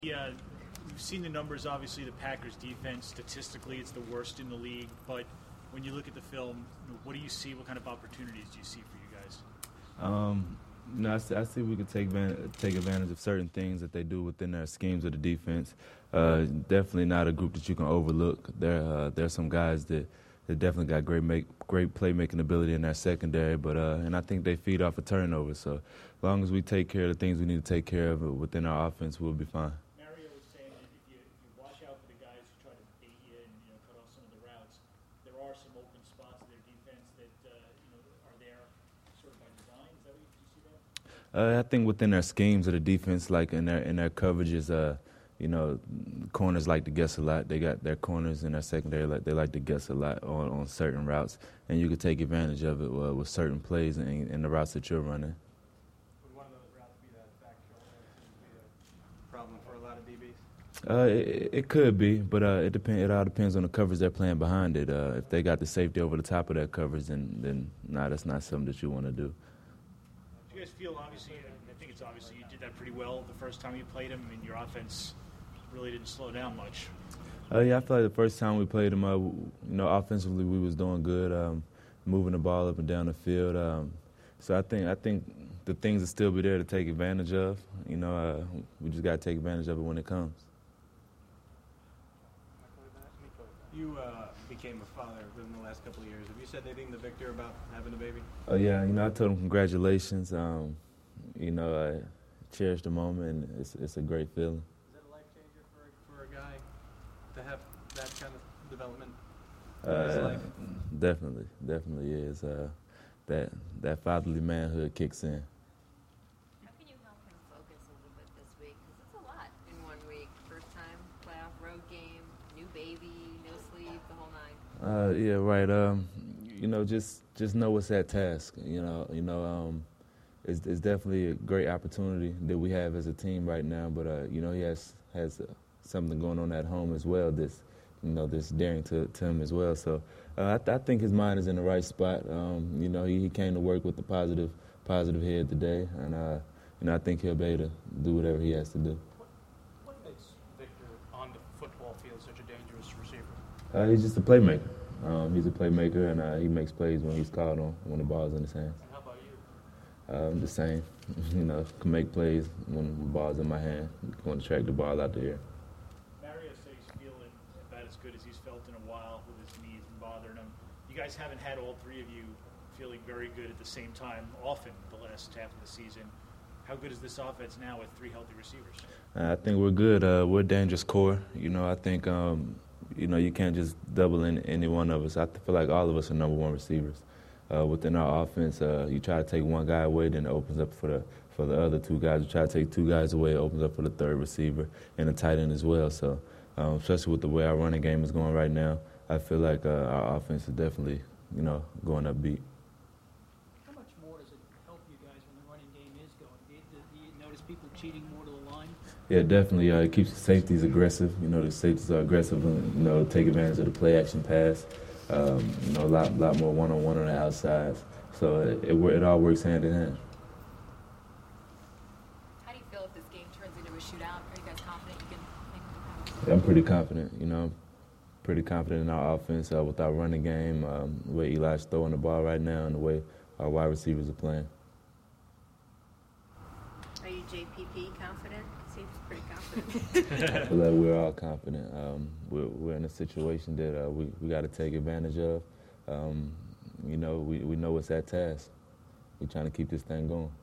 Yeah, we've seen the numbers. Obviously, the Packers' defense, statistically, it's the worst in the league. But when you look at the film, what do you see? What kind of opportunities do you see for you guys? I see we could take advantage of certain things that they do within their schemes of the defense. Definitely not a group that you can overlook. There's some guys that definitely got great playmaking ability in their secondary, and I think they feed off of turnovers. So as long as we take care of the things we need to take care of within our offense, we'll be fine. Mario was saying that if you watch out for the guys who try to bait you and cut off some of the routes, there are some open spots in their defense that are there sort of by design. Is that what you see that? I think within their schemes of the defense, like in their coverages, corners like to guess a lot. They got their corners in their secondary, they like to guess a lot on certain routes, and you could take advantage of it with certain plays and the routes that you're running. Would one of those routes be that back shoulder? That seems to be a problem for a lot of DBs. It could be, but it all depends on the coverage they're playing behind it. If they got the safety over the top of that coverage, then that's not something that you want to do. Do you guys feel, obviously, I think it's obviously you did that pretty well the first time you played him, and your offense really didn't slow down much? Yeah, I feel like the first time we played him, offensively we was doing good, moving the ball up and down the field. So I think the things will still be there to take advantage of. We just got to take advantage of it when it comes. You became a father within the last couple of years. Have you said anything to Victor about having a baby? Oh yeah, I told him congratulations. I cherished the moment, and it's a great feeling. Is that a life changer for a guy to have that kind of development in his life? Definitely is. That fatherly manhood kicks in. How can you help him focus a little bit this week? Because it's a lot in 1 week. First time playoff road game, new baby, no sleep, the whole nine. Yeah, right. Just know what's at task. It's definitely a great opportunity that we have as a team right now. But he has something going on at home as well. This daring to him as well. So I think his mind is in the right spot. He came to work with a positive head today, and I think he'll be able to do whatever he has to do. What makes Victor on the football field such a dangerous receiver? He's just a playmaker. He's a playmaker, and he makes plays when he's called on, when the ball's in his hands. And how about you? The same. Can make plays when the ball's in my hand. Want to track the ball out there. Mario said he's feeling about as good as he's felt in a while with his knees and bothering him. You guys haven't had all three of you feeling very good at the same time often the last half of the season. How good is this offense now with three healthy receivers? I think we're good. We're a dangerous core. I think you can't just double in any one of us. I feel like all of us are number one receivers. Within our offense, you try to take one guy away, then it opens up for the other two guys. You try to take two guys away, it opens up for the third receiver and the tight end as well. So, especially with the way our running game is going right now, I feel like our offense is definitely, going up beat. How much more does it help you guys when the running game is going? Do you notice people cheating more to the line? Yeah, definitely. It keeps the safeties aggressive. The safeties are aggressive and, take advantage of the play-action pass. A lot more one-on-one on the outside. So it all works hand in hand. How do you feel if this game turns into a shootout? Are you guys confident you can make it happen? I'm pretty confident. I'm pretty confident in our offense with our running game, the way Eli's throwing the ball right now, and the way our wide receivers are playing. Are you JPP confident? Seems pretty confident. I feel like we're all confident. We're in a situation that we got to take advantage of. We know what's at task. We're trying to keep this thing going.